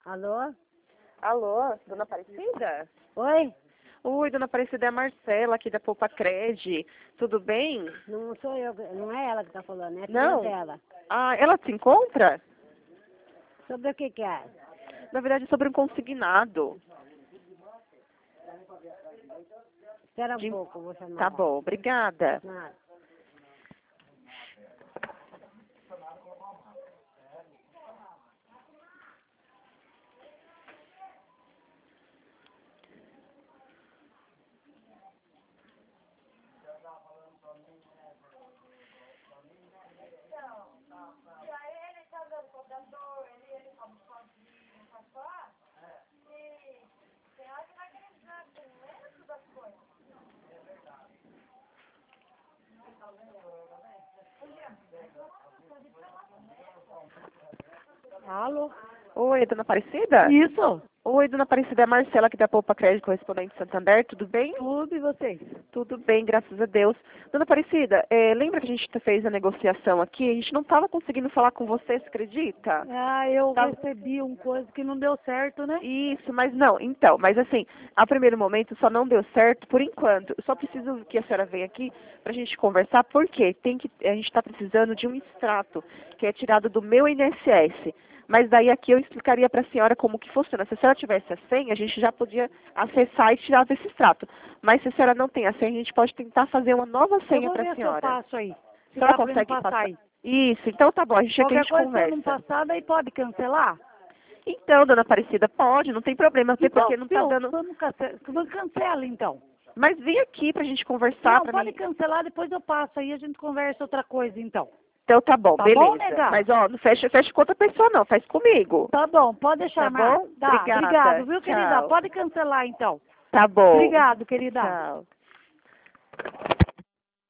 Alô? Alô, dona Aparecida? Oi? Oi, dona Aparecida, é a Marcela aqui da Poupa Cred. Tudo bem? Não sou eu, não é ela que tá falando, é a filha Não? dela. Ah, ela se encontra? Sobre o que é? Na verdade, sobre um consignado. Espera um De- pouco, eu vou chamar Tá ela. bom, obrigada. Nada. Alô? Oi, dona Aparecida? Isso? Oi, dona Aparecida, é a Marcela aqui da Poupa Cred, correspondente de Santander. Tudo bem? Tudo, e vocês? Tudo bem, graças a Deus. Dona Aparecida, lembra que a gente fez a negociação aqui? A gente não estava conseguindo falar com você, você acredita? Ah, eu Tá. recebi uma coisa que não deu certo, né? Isso, mas não, então, mas assim, a primeiro momento só não deu certo por enquanto. Eu só preciso que a senhora venha aqui para a gente conversar, porque a gente está precisando de um extrato que é tirado do meu INSS. Mas daí aqui eu explicaria para a senhora como que funciona. Se a senhora tivesse a senha, a gente já podia acessar e tirar desse extrato. Mas se a senhora não tem a senha, a gente pode tentar fazer uma nova Eu senha vou para a ver se eu senhora. passo aí. A Se senhora dá pra eu não consegue passar passar? aí. Isso, então tá bom, a gente aqui a Qualquer gente coisa, se eu não conversa. passar, daí pode cancelar? Então, dona Aparecida, pode, não tem problema, até Então, porque não está viu, dando. eu não cancela então. Mas vem aqui pra gente conversar Não, pra pode mim. cancelar, depois eu passo aí, a gente conversa outra coisa então. Então tá bom, Tá bom, beleza. nega? Mas ó, não fecha com outra pessoa não, faz comigo. Tá bom, pode Tá deixar, Mar. bom? Tá, Obrigada. obrigado, viu, querida? Tchau. Pode cancelar então. Tá bom. Obrigado, querida. Tchau.